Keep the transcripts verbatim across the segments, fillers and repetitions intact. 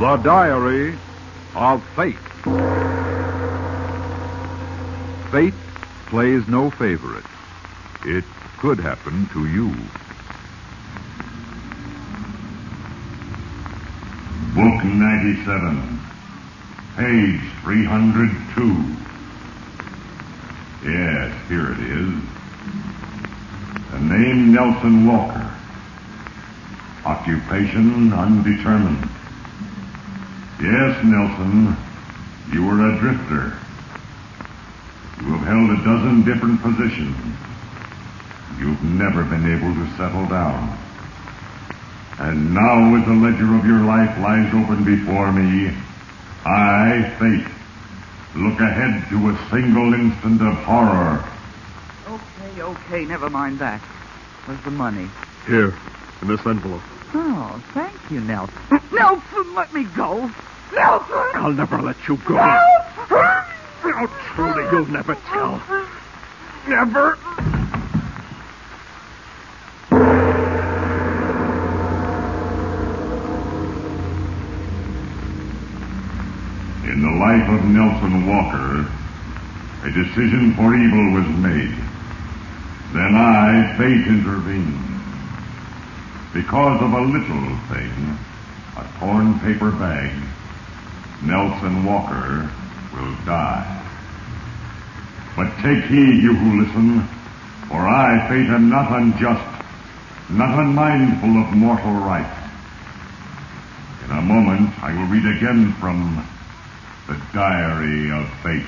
The Diary of Fate. Fate plays no favorites. It could happen to you. Book ninety-seven, page three hundred two. Yes, here it is. The name Nelson Walker. Occupation undetermined. Yes, Nelson, you were a drifter. You have held a dozen different positions. You've never been able to settle down. And now, as the ledger of your life lies open before me, I, Fate, look ahead to a single instant of horror. Okay, okay, never mind that. Where's the money? Here, in this envelope. Oh, thank you, Nelson. Nelson, let me go. Nelson! I'll never let you go. Nelson! Oh, truly, you'll never tell. Never. In the life of Nelson Walker, a decision for evil was made. Then I, Fate, intervened. Because of a little thing, a torn paper bag, Nelson Walker will die. But take heed, you who listen, for I, Fate, am not unjust, not unmindful of mortal rights. In a moment, I will read again from The Diary of Fate.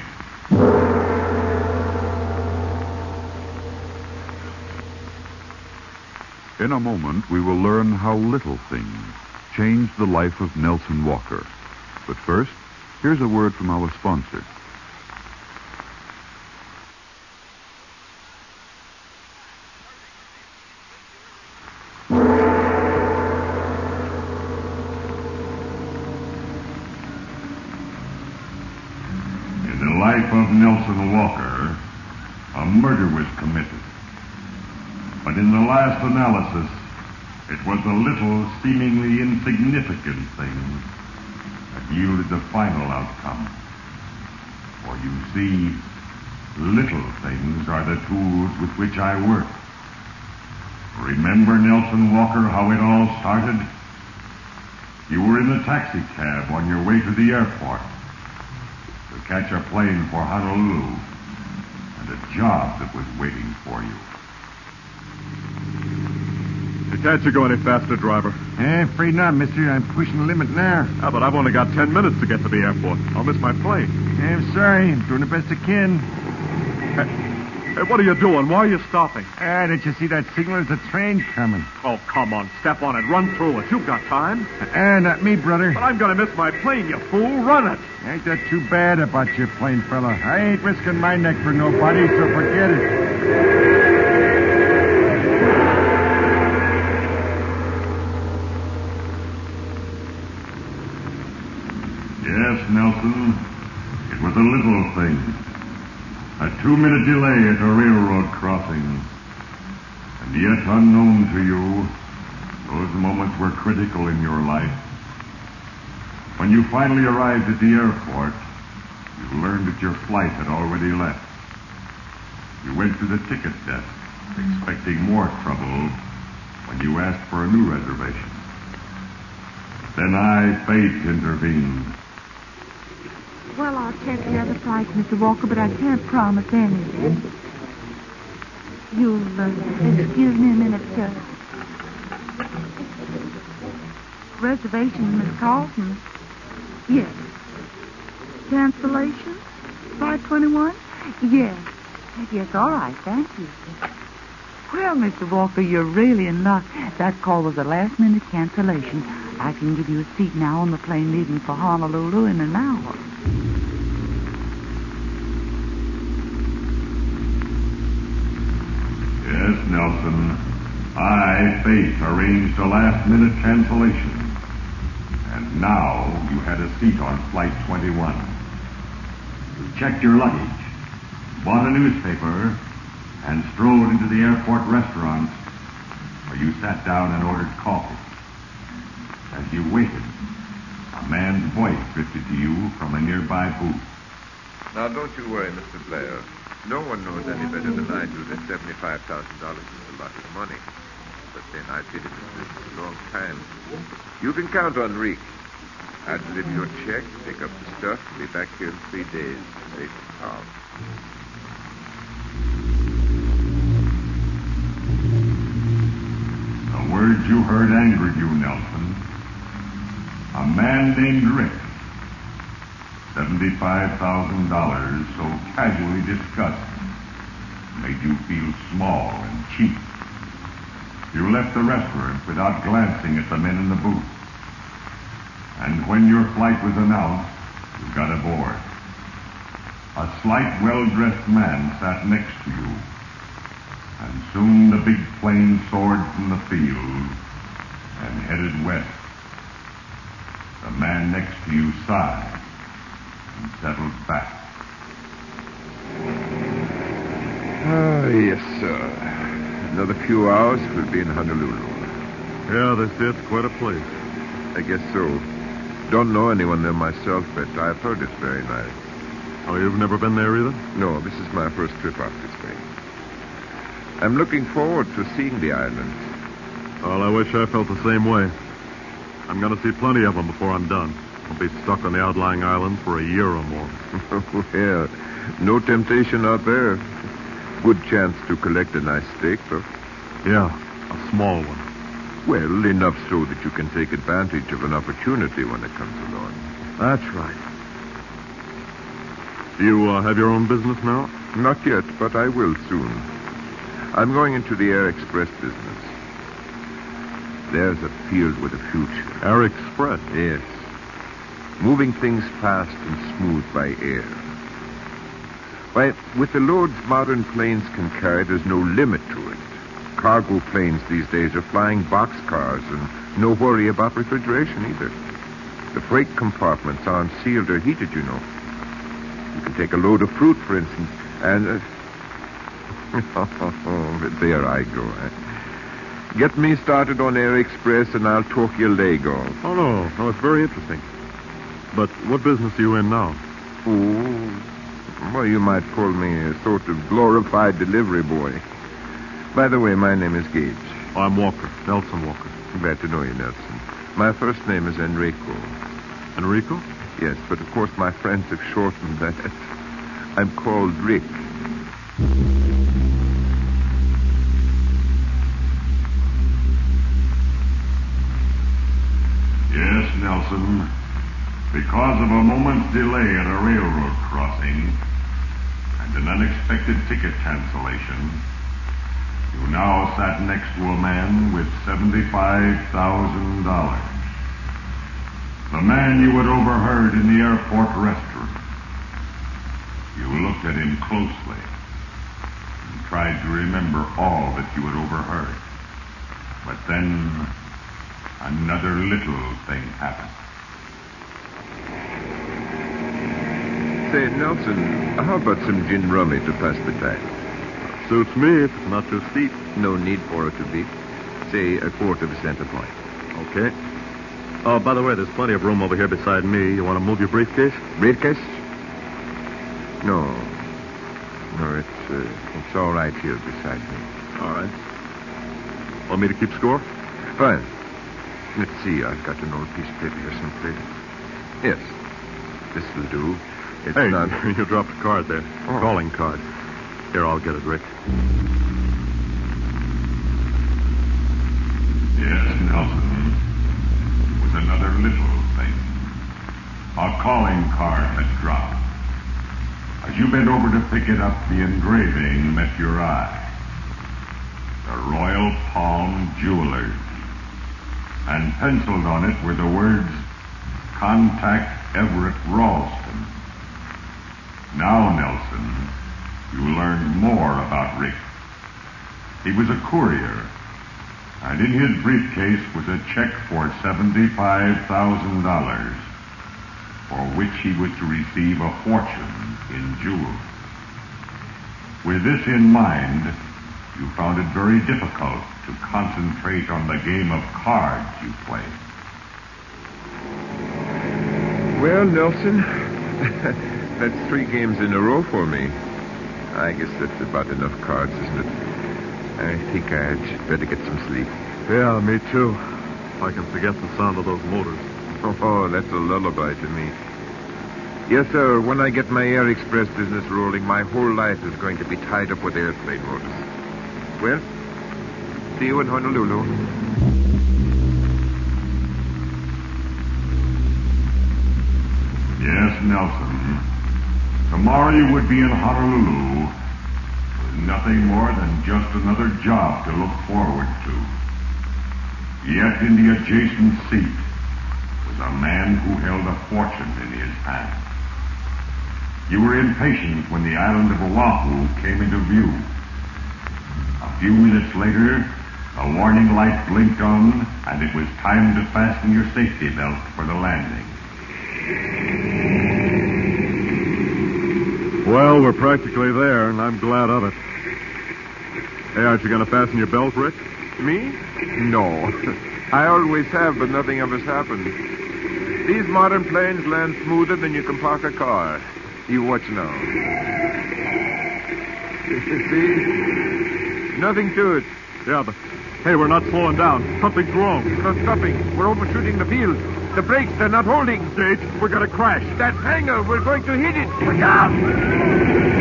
In a moment, we will learn how little things changed the life of Nelson Walker. But first, here's a word from our sponsor. In the life of Nelson Walker, a murder was committed. But in the last analysis, it was a little, seemingly insignificant thing that yielded the final outcome. For you see, little things are the tools with which I work. Remember, Nelson Walker, how it all started? You were in a taxi cab on your way to the airport to catch a plane for Honolulu and a job that was waiting for you. Can't you go any faster, driver? Eh, afraid not, mister. I'm pushing the limit now. Ah, but I've only got ten minutes to get to the airport. I'll miss my plane. Eh, I'm sorry. I'm doing the best I can. Hey, hey, what are you doing? Why are you stopping? Ah, didn't you see that signal? There's a train coming. Oh, come on. Step on it. Run through it. You've got time. Ah, not me, brother. But I'm going to miss my plane, you fool. Run it. Ain't that too bad about your plane, fella? I ain't risking my neck for nobody, so forget it. Yes, Nelson, it was a little thing. A two-minute delay at a railroad crossing. And yet, unknown to you, those moments were critical in your life. When you finally arrived at the airport, you learned that your flight had already left. You went to the ticket desk, expecting more trouble when you asked for a new reservation. Then I, Fate, intervened. Well, I'll check the other flights, Mister Walker, but I can't promise anything. You'll uh, excuse me a minute, sir. Reservation, Miss Carlson. Yes. Cancellation? five twenty-one? Yes. Yes, all right, thank you. Well, Mister Walker, you're really in luck. That call was a last-minute cancellation. I can give you a seat now on the plane leaving for Honolulu in an hour. Yes, Nelson. I, Fate, arranged a last-minute cancellation. And now you had a seat on Flight twenty-one. You checked your luggage, bought a newspaper, and strolled into the airport restaurant where you sat down and ordered coffee. As you waited, a A man's voice drifted to you from a nearby booth. Now, don't you worry, Mister Blair. No one knows any better than I do that seventy-five thousand dollars is a lot of money. But then I've been in this business a long time. You can count on Rick. I'll deliver your check, pick up the stuff, and be back here in three days. Safe and sound. The words you heard angered you, Nelson. A man named Rick. seventy-five thousand dollars so casually discussed made you feel small and cheap. You left the restaurant without glancing at the men in the booth. And when your flight was announced, you got aboard. A slight, well-dressed man sat next to you. And soon the big plane soared from the field and headed west. The man next to you sighed and settled back. Ah, yes, sir. Another few hours, we'll be in Honolulu. Yeah, they say it's quite a place. I guess so. Don't know anyone there myself, but I've heard it's very nice. Oh, you've never been there either? No, this is my first trip off this way. I'm looking forward to seeing the island. Well, I wish I felt the same way. I'm going to see plenty of them before I'm done. I'll be stuck on the outlying island for a year or more. Yeah, no temptation out there. Good chance to collect a nice steak, though. Yeah, a small one. Well, enough so that you can take advantage of an opportunity when it comes along. That's right. Do you uh, have your own business now? Not yet, but I will soon. I'm going into the Air Express business. There's a field with a future. Air Express? Yes. Moving things fast and smooth by air. Why, with the loads modern planes can carry, there's no limit to it. Cargo planes these days are flying boxcars and no worry about refrigeration either. The freight compartments aren't sealed or heated, you know. You can take a load of fruit, for instance, and... Uh... oh, there I go. Eh? Get me started on Air Express and I'll talk your leg off. Oh, no. No, it's very interesting. But what business are you in now? Oh, well, you might call me a sort of glorified delivery boy. By the way, my name is Gage. Oh, I'm Walker, Nelson Walker. Glad to know you, Nelson. My first name is Enrico. Enrico? Yes, but of course my friends have shortened that. I'm called Rick. Yes, Nelson. Because of a moment's delay at a railroad crossing and an unexpected ticket cancellation, you now sat next to a man with seventy-five thousand dollars. The man you had overheard in the airport restaurant. You looked at him closely and tried to remember all that you had overheard. But then another little thing happened. Say, Nelson, how about some gin rummy to pass the time? Suits me if it's not too steep. No need for it to be. Say a quarter of a cent a point. Okay. Oh, by the way, there's plenty of room over here beside me. You want to move your briefcase? Briefcase? No. No, it's, uh, it's all right here beside me. All right. Want me to keep score? Fine. Let's see, I've got an old piece of paper here someplace. Yes, this will do. It's hey, not... you dropped a card there. Oh. Calling card. Here, I'll get it, Rick. Yes, Nelson. It was another little thing. A calling card had dropped. As you bent over to pick it up, the engraving met your eye. The Royal Palm Jewelers. And penciled on it were the words, Contact Everett Ralston. Now, Nelson, you learned more about Rick. He was a courier, and in his briefcase was a check for seventy-five thousand dollars, for which he was to receive a fortune in jewels. With this in mind, you found it very difficult to concentrate on the game of cards you played. Well, Nelson, that's three games in a row for me. I guess that's about enough cards, isn't it? I think I'd better get some sleep. Yeah, me too. If I can forget the sound of those motors. Oh, that's a lullaby to me. Yes, sir. When I get my Air Express business rolling, my whole life is going to be tied up with airplane motors. Well, see you in Honolulu. Yes, Nelson. Tomorrow you would be in Honolulu with nothing more than just another job to look forward to. Yet in the adjacent seat was a man who held a fortune in his hand. You were impatient when the island of Oahu came into view. A few minutes later, a warning light blinked on, and it was time to fasten your safety belt for the landing. Well, we're practically there, and I'm glad of it. Hey, aren't you going to fasten your belt, Rick? Me? No. I always have, but nothing ever's happened. These modern planes land smoother than you can park a car. You watch now. See? Nothing to it. Yeah, but hey, we're not slowing down. Something's wrong. Not stopping. We're overshooting the field. The brakes, they're not holding. Gage, we're going to crash. That hangar, we're going to hit it. Look out!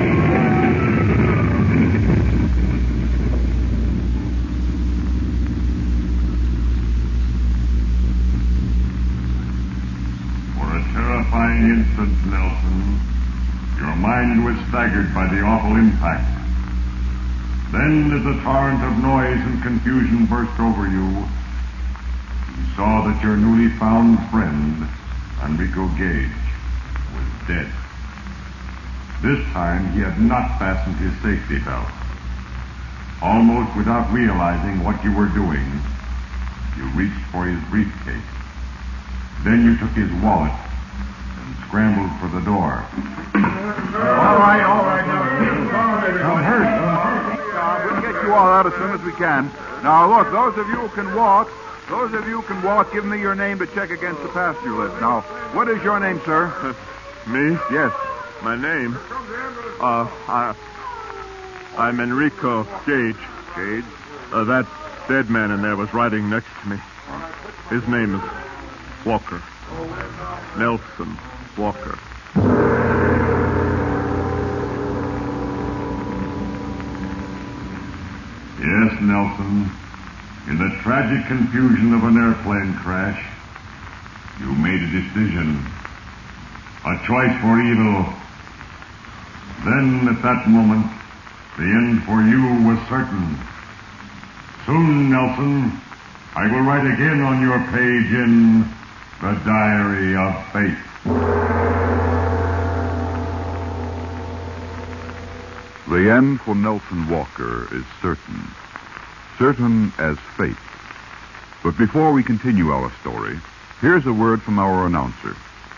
Terrifying instant, Nelson. Your mind was staggered by the awful impact. Then, as a torrent of noise and confusion burst over you, you saw that your newly found friend, Enrico Gage, was dead. This time, he had not fastened his safety belt. Almost without realizing what you were doing, you reached for his briefcase. Then you took his wallet scrambled for the door. All right, all right. I'm hurt. We'll get you all out as soon as we can. Now, look, those of you who can walk, those of you who can walk, give me your name to check against the passenger list. Now, what is your name, sir? Uh, me? Yes. My name? Uh, I, I'm Enrico Gage. Gage? Uh, that dead man in there was riding next to me. His name is Walker. Nelson Walker. Yes, Nelson. In the tragic confusion of an airplane crash, you made a decision. A choice for evil. Then, at that moment, the end for you was certain. Soon, Nelson, I will write again on your page in The Diary of Fate. The end for Nelson Walker is certain. Certain as fate. But before we continue our story, here's a word from our announcer.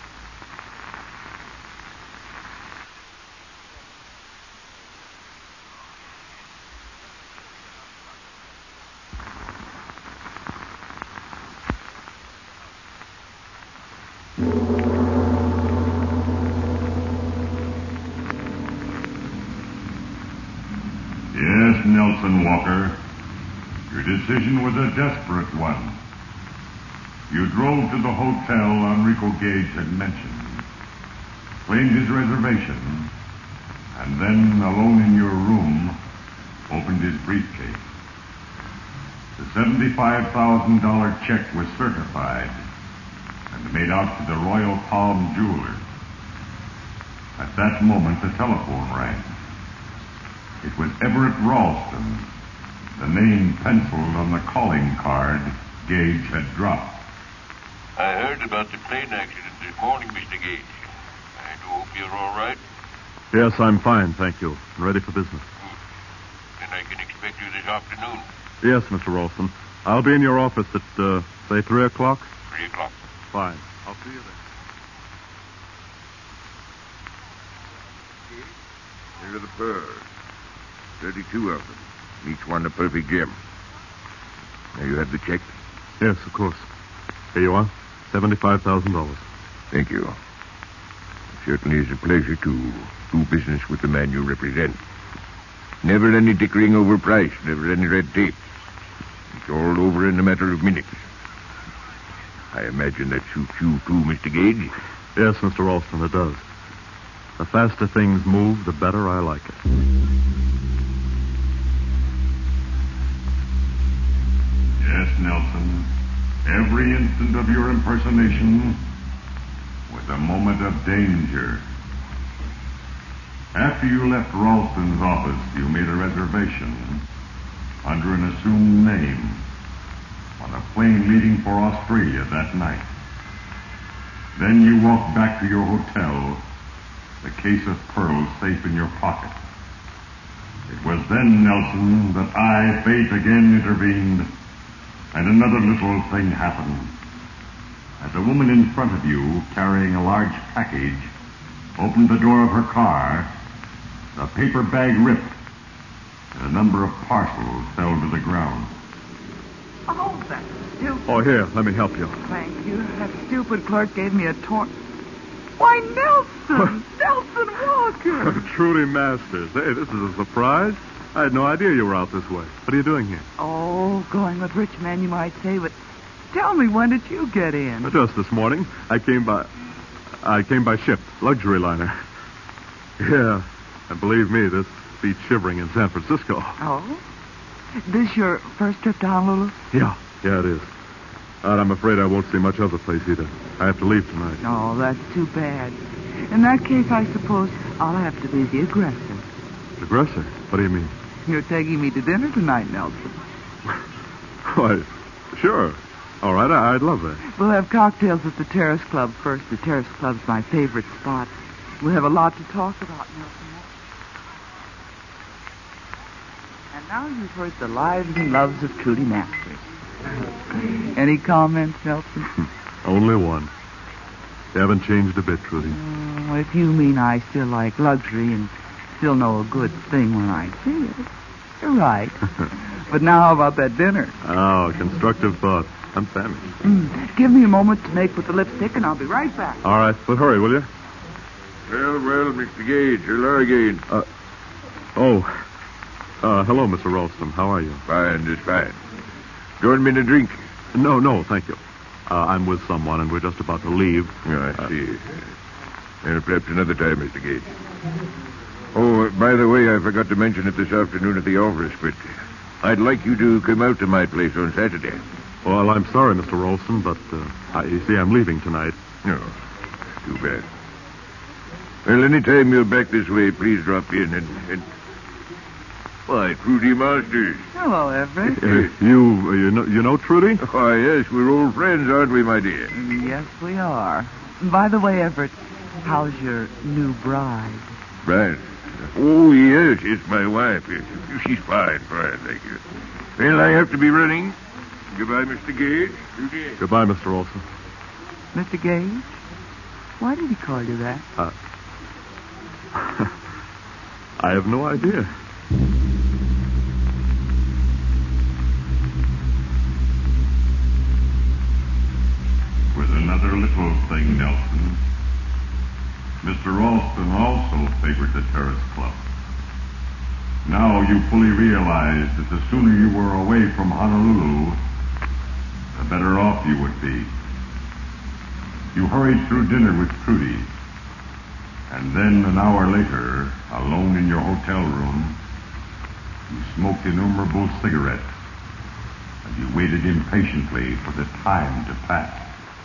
Yes, Nelson Walker. Your decision was a desperate one. You drove to the hotel Enrico Gage had mentioned, claimed his reservation, and then, alone in your room, opened his briefcase. The seventy-five thousand dollars check was certified and made out to the Royal Palm Jewelers. At that moment, the telephone rang. It was Everett Ralston, the name penciled on the calling card Gage had dropped. I heard about the plane accident this morning, Mister Gage. I do hope you're all right. Yes, I'm fine, thank you. Ready for business. Good. Then I can expect you this afternoon. Yes, Mister Ralston. I'll be in your office at, uh, say, three o'clock? Three o'clock. Fine. I'll see you then. Here are the pearls. Thirty-two of them. Each one a perfect gem. Now, you have the check? Yes, of course. Here you are. Seventy-five thousand dollars. Thank you. It certainly is a pleasure to do business with the man you represent. Never any dickering over price, never any red tape. It's all over in a matter of minutes. I imagine that suits you too, Mister Gage. Yes, Mister Ralston, it does. The faster things move, the better I like it. Yes, Nelson. Every instant of your impersonation was a moment of danger. After you left Ralston's office, you made a reservation under an assumed name on a plane leaving for Australia that night. Then you walked back to your hotel, the case of pearls safe in your pocket. It was then, Nelson, that I, Faith, again intervened, and another little thing happened. As a woman in front of you, carrying a large package, opened the door of her car, the paper bag ripped, and a number of parcels fell to the ground. Oh, that stupid... Oh, here, let me help you. Thank you. That stupid clerk gave me a torn... Why, Nelson! Nelson Walker! Trudy Masters. Hey, this is a surprise. I had no idea you were out this way. What are you doing here? Oh, going with rich men, you might say, but tell me, when did you get in? Just this morning. I came by... I came by ship, luxury liner. Yeah, and believe me, this beats shivering in San Francisco. Oh? This your first trip to Honolulu? Yeah, yeah, it is. And I'm afraid I won't see much of the place either. I have to leave tonight. Oh, that's too bad. In that case, I suppose I'll have to be the aggressor. Aggressor? What do you mean? You're taking me to dinner tonight, Nelson. Why, sure. All right, I- I'd love that. We'll have cocktails at the Terrace Club first. The Terrace Club's my favorite spot. We'll have a lot to talk about, Nelson. And now you've heard the lives and loves of Trudy Masters. Any comments, Nelson? Only one. You haven't changed a bit, Trudy. Oh, if you mean I still like luxury and still know a good thing when I see it, you're right. But now how about that dinner? Oh, constructive thought. I'm famished. Mm. Give me a moment to make with the lipstick, and I'll be right back. All right, but hurry, will you? Well, well, Mister Gage, hello again. Uh, oh, uh, hello, Mister Ralston. How are you? Fine, just fine. Join me in a drink. No, no, thank you. Uh, I'm with someone, and we're just about to leave. Oh, I see. Uh, perhaps another time, Mister Gage. Oh, uh, by the way, I forgot to mention it this afternoon at the office, but I'd like you to come out to my place on Saturday. Well, I'm sorry, Mister Ralston, but uh, I, you see, I'm leaving tonight. No, too bad. Well, any time you're back this way, please drop in and... and... Why, Trudy Masters. Hello, Everett. Uh, you, uh, you know, you know Trudy? Why, yes, we're old friends, aren't we, my dear? Yes, we are. By the way, Everett, how's your new bride? Bride? Oh, yes, it's my wife. She's fine, fine, thank you. Well, I have to be running. Goodbye, Mister Gage. Trudy. Goodbye, Mister Ralston. Mister Gage? Why did he call you that? Uh, I have no idea. With another little thing, Nelson. Mister Ralston also favored the Terrace Club. Now you fully realize that the sooner you were away from Honolulu, the better off you would be. You hurried through dinner with Trudy, and then an hour later, alone in your hotel room, you smoked innumerable cigarettes, and you waited impatiently for the time to pass.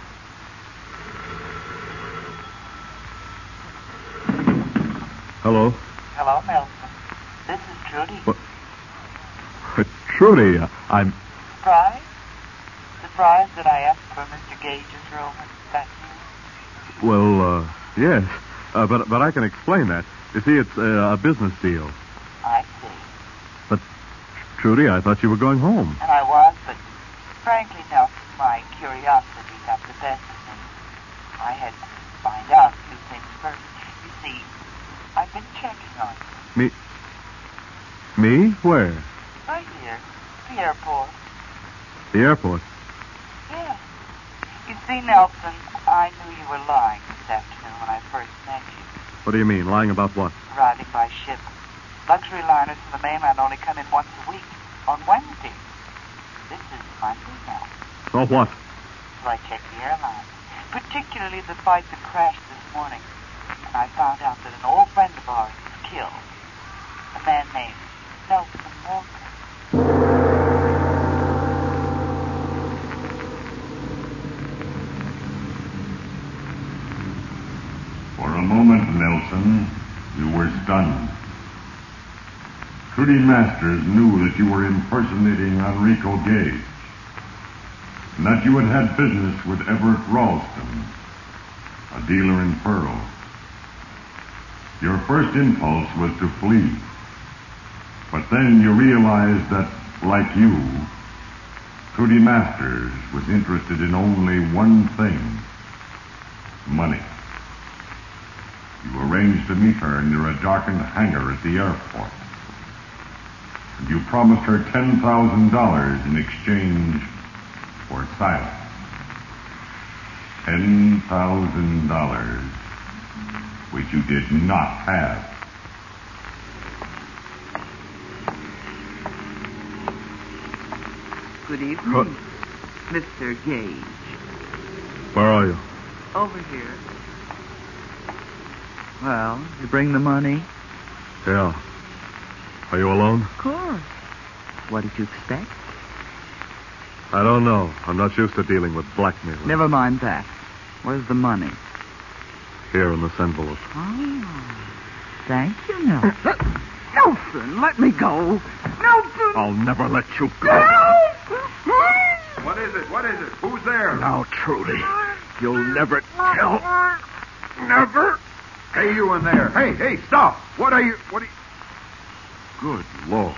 Hello? Hello, Nelson. This is Trudy. What? Uh, Trudy, uh, I'm... Surprise? Surprise that I asked for Mister Gage's room and that you? Well, uh, yes. Uh, but but I can explain that. You see, it's uh, a business deal. I see. But, Trudy, I thought you were going home. And I was, but frankly, Nelson, my curiosity got the best of me. I had to find out a few things first. You see, I've been checking on you. Me? Me? Where? Right here, the airport. The airport. Yeah. You see, Nelson, I knew you were lying this afternoon when I first met you. What do you mean? Lying about what? Arriving by ship. Luxury liners from the mainland only come in once a week, on Wednesday. This is Monday now. So what? So I checked the airline, particularly the flight that crashed this morning. And I found out that an old friend of ours was killed. A man named Nelson Walker. For a moment, Nelson, you were stunned. Trudy Masters knew that you were impersonating Enrico Gage, and that you had had business with Everett Ralston, a dealer in pearls. Your first impulse was to flee, but then you realized that, like you, Trudy Masters was interested in only one thing: money. You arranged to meet her near a darkened hangar at the airport. And you promised her ten thousand dollars in exchange for silence. ten thousand dollars, which you did not have. Good evening, Mister Gage. Where are you? Over here. Well, you bring the money? Yeah. Are you alone? Of course. What did you expect? I don't know. I'm not used to dealing with blackmailers. Never mind that. Where's the money? Here in this envelope. Oh, thank you, Nelson. Nelson, let me go. Nelson! I'll never let you go. What is it? What is it? Who's there? Now, Trudy, you'll never tell. Never. Hey, you in there. Hey, hey, stop. What are you... What are you... Good Lord.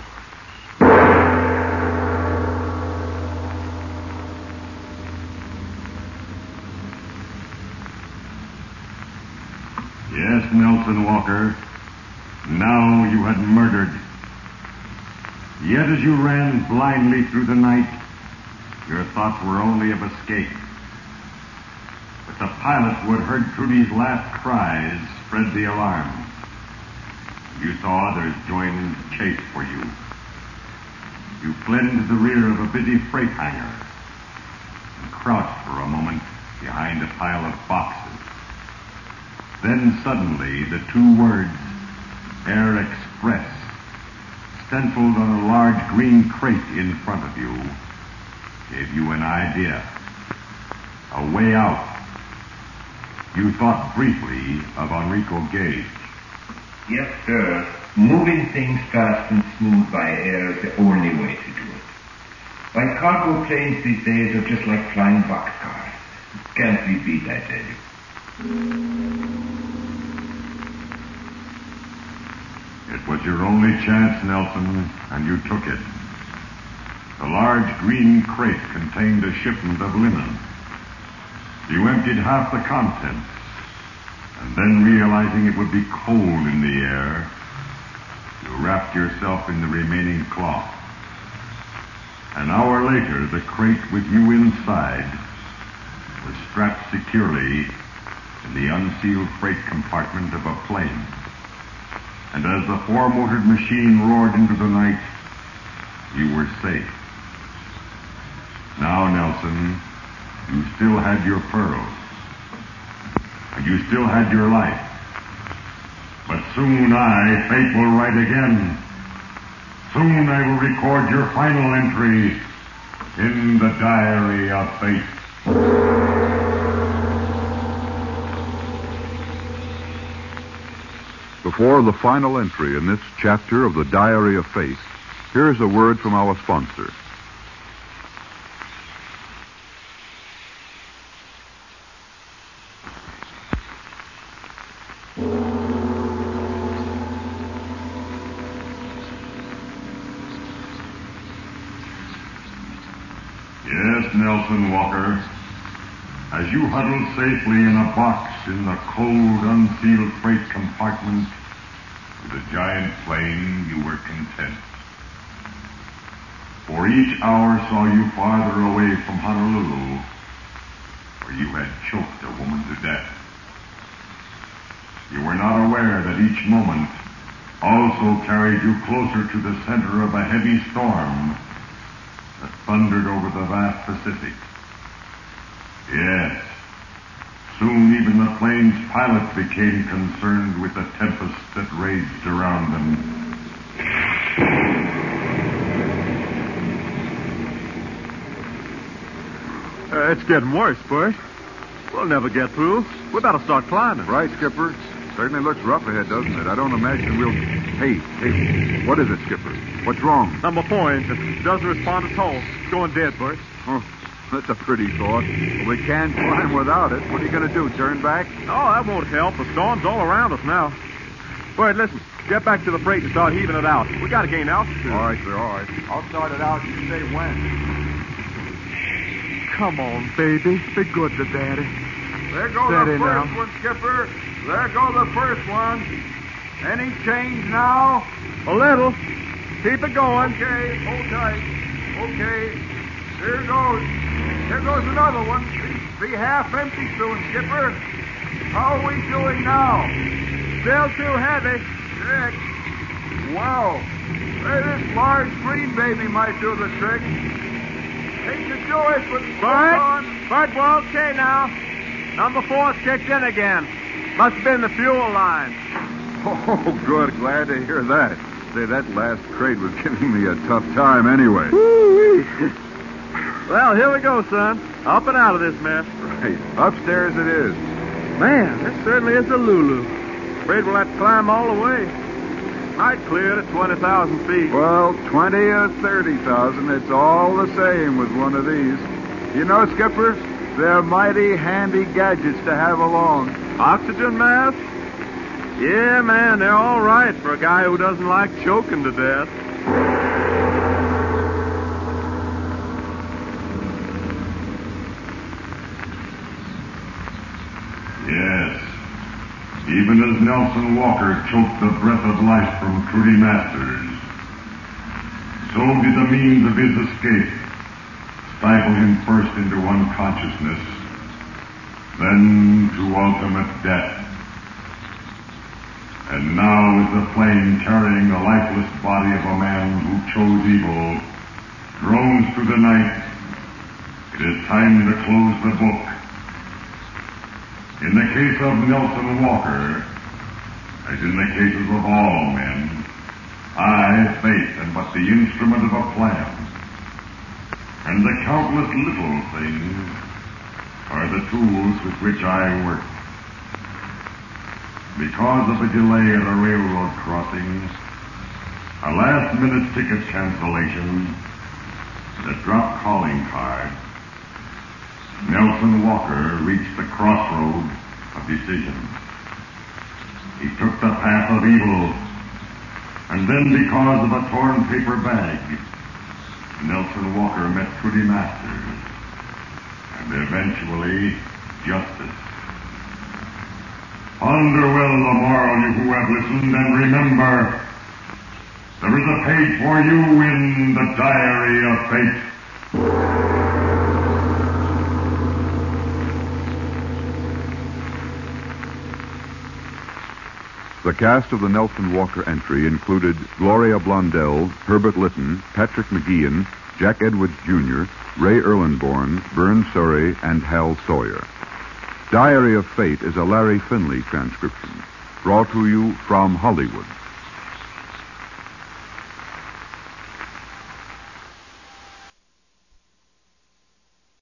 Yes, Nelson Walker. Now you had murdered. Yet as you ran blindly through the night, your thoughts were only of escape. But the pilot who had heard Trudy's last cries spread the alarm. You saw others join in the chase for you. You fled into the rear of a busy freight hangar and crouched for a moment behind a pile of boxes. Then suddenly the two words, Air Express, stenciled on a large green crate in front of you, gave you an idea. A way out. You thought briefly of Enrico Gage. Yes, sir. Moving things fast and smooth by air is the only way to do it. Why, cargo planes these days are just like flying boxcars. Can't be beat, I tell you. It was your only chance, Nelson, and you took it. The large green crate contained a shipment of linen. You emptied half the contents, and then realizing it would be cold in the air, you wrapped yourself in the remaining cloth. An hour later, the crate with you inside was strapped securely in the unsealed freight compartment of a plane. And as the four-motored machine roared into the night, you were safe. Now, Nelson, you still had your pearls. And you still had your life. But soon I, fate, will write again. Soon I will record your final entry in the diary of fate. Before the final entry in this chapter of the Diary of Fate, here's a word from our sponsor. Yes, Nelson Walker. As you huddled safely in a box in the cold, unsealed freight compartment with a giant plane, you were content. For each hour saw you farther away from Honolulu, where you had choked a woman to death. You were not aware that each moment also carried you closer to the center of a heavy storm that thundered over the vast Pacific. Yes, soon even the plane's pilot became concerned with the tempest that raged around them. Uh, it's getting worse, Bert. We'll never get through. We better start climbing. Right, Skipper. Certainly looks rough ahead, doesn't it? I don't imagine we'll... Hey, hey, what is it, Skipper? What's wrong? Number four engine doesn't respond at all. It's going dead, Bert. Oh, that's a pretty thought. We can't climb without it. What are you going to do, turn back? No, that won't help. The storm's all around us now. Bert, listen. Get back to the freight and start heaving it out. We got to gain altitude. All right, sir, all right. I'll start it out. You say when. Come on, baby. Be good to Daddy. There goes the first one, Skipper. There goes the first one. Any change now? A little. Keep it going. Okay, hold tight. Okay. Here goes. Here goes another one. Be, be half empty soon, Skipper. How are we doing now? Still too heavy. Six. Wow. Hey, this large green baby might do the trick. Hate to do it, but hold on. Bert, we're okay now. Number four's kicked in again. Must have been the fuel line. Oh, good. Glad to hear that. Say, that last crate was giving me a tough time anyway. Woo-wee. Well, here we go, son. Up and out of this mess. Right. Upstairs it is. Man, this certainly is a Lulu. Afraid we'll have to climb all the way. Might clear it at twenty thousand feet. Well, twenty or thirty thousand, it's all the same with one of these. You know, Skipper, they're mighty handy gadgets to have along. Oxygen mask? Yeah, man, they're all right for a guy who doesn't like choking to death. Yes. Even as Nelson Walker choked the breath of life from Trudy Masters, so did the means of his escape stifle him first into unconsciousness, then to ultimate death. And now is the plane carrying the lifeless body of a man who chose evil drones through the night. It is time to close the book. In the case of Nelson Walker, as in the cases of all men, I, Fate, am but the instrument of a plan. And the countless little things are the tools with which I work. Because of a delay at a railroad crossing, a last-minute ticket cancellation, and a dropped calling card, Nelson Walker reached the crossroad of decision. He took the path of evil, and then because of a torn paper bag, Nelson Walker met Trudy Masters, and eventually justice. Ponder well the moral, you who have listened, and remember, there is a page for you in the Diary of Fate. The cast of the Nelson Walker entry included Gloria Blondell, Herbert Lytton, Patrick McGeehan, Jack Edwards Junior, Ray Erlenborn, Vern Surrey, and Hal Sawyer. Diary of Fate is a Larry Finley transcription, brought to you from Hollywood.